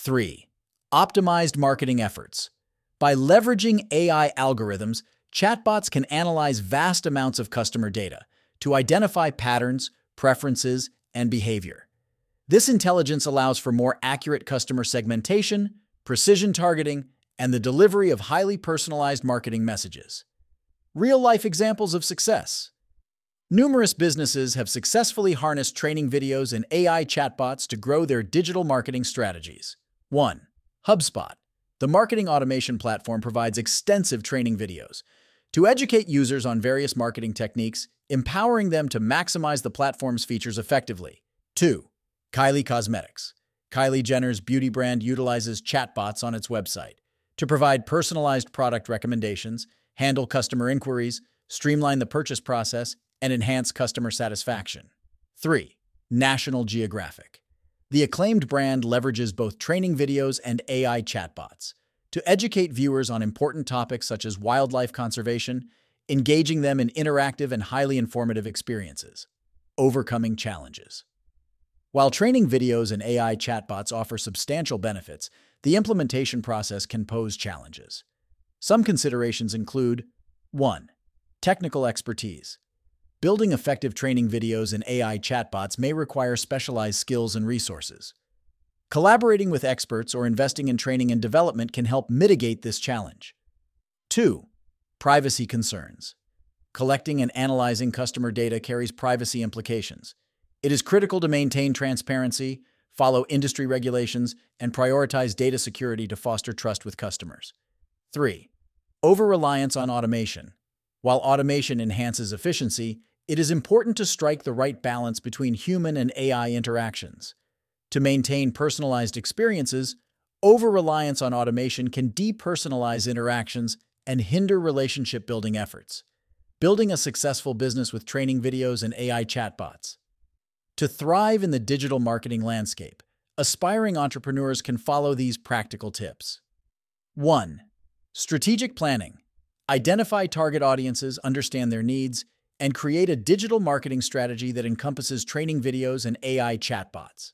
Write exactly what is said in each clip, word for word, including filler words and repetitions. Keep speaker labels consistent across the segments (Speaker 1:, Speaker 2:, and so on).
Speaker 1: Three, optimized marketing efforts. By leveraging A I algorithms, chatbots can analyze vast amounts of customer data to identify patterns, preferences, and behavior. This intelligence allows for more accurate customer segmentation, precision targeting, and the delivery of highly personalized marketing messages. Real-life examples of success. Numerous businesses have successfully harnessed training videos and A I chatbots to grow their digital marketing strategies. one. HubSpot. The marketing automation platform provides extensive training videos to educate users on various marketing techniques, empowering them to maximize the platform's features effectively. two. Kylie Cosmetics. Kylie Jenner's beauty brand utilizes chatbots on its website to provide personalized product recommendations, handle customer inquiries, streamline the purchase process, and enhance customer satisfaction. three. National Geographic. The acclaimed brand leverages both training videos and A I chatbots to educate viewers on important topics such as wildlife conservation, engaging them in interactive and highly informative experiences. Overcoming challenges. While training videos and A I chatbots offer substantial benefits, the implementation process can pose challenges. Some considerations include: one. Technical expertise. Building effective training videos and A I chatbots may require specialized skills and resources. Collaborating with experts or investing in training and development can help mitigate this challenge. two. Privacy concerns. Collecting and analyzing customer data carries privacy implications. It is critical to maintain transparency, follow industry regulations, and prioritize data security to foster trust with customers. three. Over-reliance on automation. While automation enhances efficiency, it is important to strike the right balance between human and A I interactions. To maintain personalized experiences, over-reliance on automation can depersonalize interactions and hinder relationship-building efforts. Building a successful business with training videos and A I chatbots. To thrive in the digital marketing landscape, aspiring entrepreneurs can follow these practical tips. one. Strategic planning. Identify target audiences, understand their needs, and create a digital marketing strategy that encompasses training videos and A I chatbots.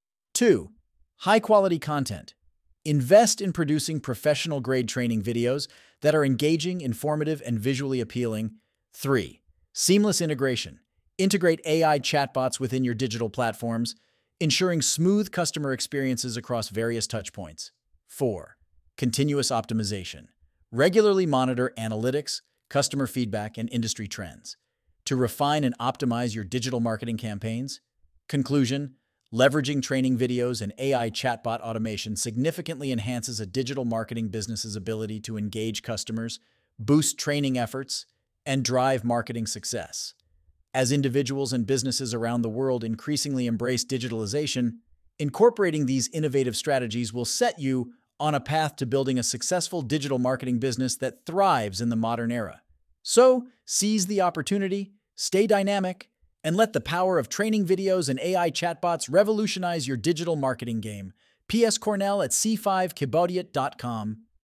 Speaker 1: two. High-quality content. Invest in producing professional-grade training videos that are engaging, informative, and visually appealing. three. Seamless integration. Integrate A I chatbots within your digital platforms, ensuring smooth customer experiences across various touchpoints. four. Continuous optimization. Regularly monitor analytics, customer feedback, and industry trends to refine and optimize your digital marketing campaigns. Conclusion: leveraging training videos and A I chatbot automation significantly enhances a digital marketing business's ability to engage customers, boost training efforts, and drive marketing success. As individuals and businesses around the world increasingly embrace digitalization, incorporating these innovative strategies will set you on a path to building a successful digital marketing business that thrives in the modern era. So, seize the opportunity, stay dynamic, and let the power of training videos and A I chatbots revolutionize your digital marketing game. P S Cornell at c five kibaudiat dot com